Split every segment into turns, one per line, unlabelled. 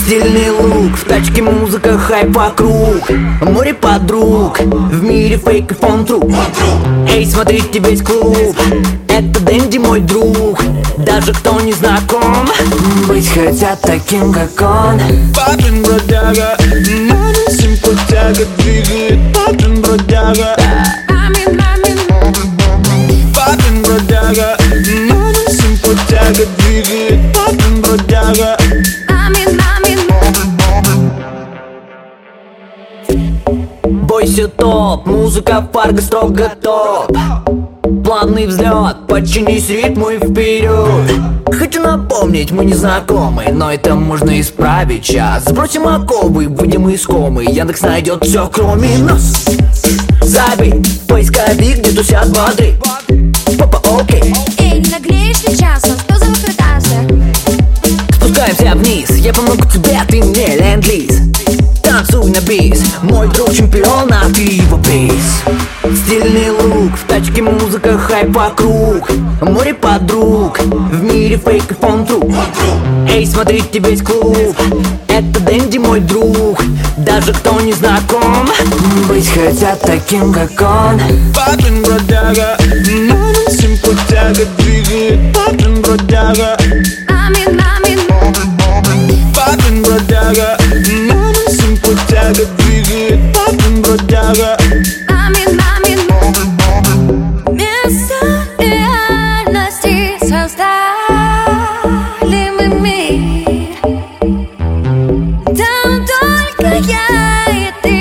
Стильный лук, в тачке музыка, хайп вокруг. Море подруг, в мире фейков он true. Эй, смотрите весь клуб, это Дэнди мой друг. Даже кто не знаком, быть хотят таким, как он.
Парень бродяга, мамин симпатяга, двигает парень бродяга. Парень бродяга, мамин симпатяга, двигает парень бродяга.
Бойся топ, музыка фарго строго топ. Плавный взлет, подчинись ритму и вперед. Хочу напомнить, мы не знакомы, но это можно исправить сейчас. Сбросим оковы, выйдем из комы, Яндекс найдет все, кроме нас. Забей, поисковик, где тусят бодры. Папа, окей.
Эй, не наглеешь сейчас, он что за выкрутасы?
Спускаемся вниз, я помогу тебе, ты мне ленд-лиз. Танцуй на бис, мой друг чемпион, а ты его приз. Стильный лук, в тачке музыка, хайп вокруг. Море подруг, в мире фейков он true. Эй, смотрите весь клуб, это Дэнди мой друг. Даже кто не знаком, быть хотят таким, как он.
Парень бродяга, мамин симпатяга, двигает парень бродяга. Парень бродяга, мамин симпатяга, двигает парень бродяга.
Место реальности создали мы мир. Там только я и ты,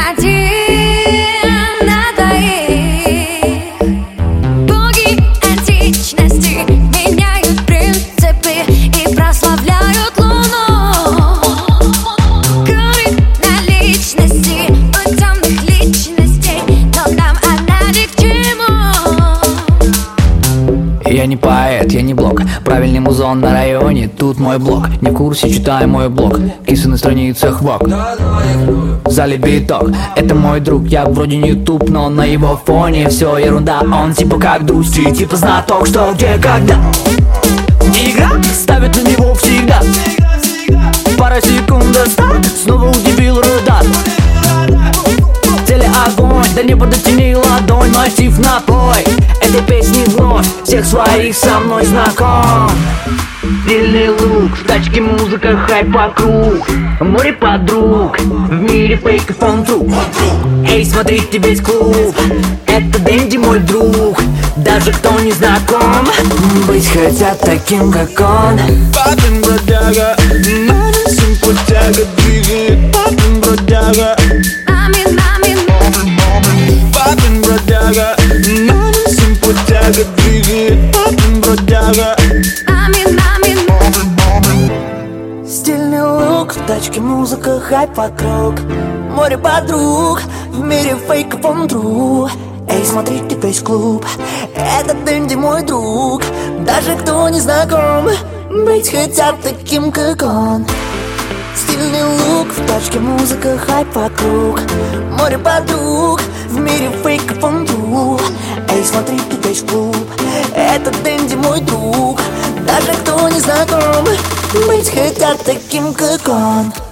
один на двоих. Боги античности меняют принципы и прославляют луну. Курит на личности у темных личностей, но нам она ни к чему.
Я не поэт, я не блог. Правильный музон на районе, тут мой блог. Не в курсе, читай мой блог. Кисы на страницах вок. В зале биток, это мой друг. Я вроде не ютуб, но на его фоне все ерунда. Он типа как Дусти, типа знаток, что где, когда. Игра ставит на него всегда. Пара секунд до старта, снова удивил Рудат. Цели огонь, до неба дотяни ладонь. Мотив напой, этой песни вновь всех своих со мной знаком. Стильный лук, в тачке музыка, хайп вокруг. Море подруг, в мире фейков он true. Эй, смотрите весь клуб, это Дэнди мой друг. Даже кто не знаком, быть хотят таким, как он.
Парень бродяга, мамин симпатяга, двигает парень бродяга. Парень бродяга, мамин симпатяга, двигает парень бродяга.
Стильный лук, в тачке музыка, хайп вокруг. Море подруг, в мире фейков он true. Эй, смотрите весь клуб, это Дэнди мой друг. Даже кто не знаком, быть хотят таким, как он. Стильный лук, в тачке музыка, хайп вокруг. Море подруг, в мире фейков он true. Эй, смотрите весь клуб, это Дэнди мой друг. Даже кто не знаком, быть хотят таким, как он.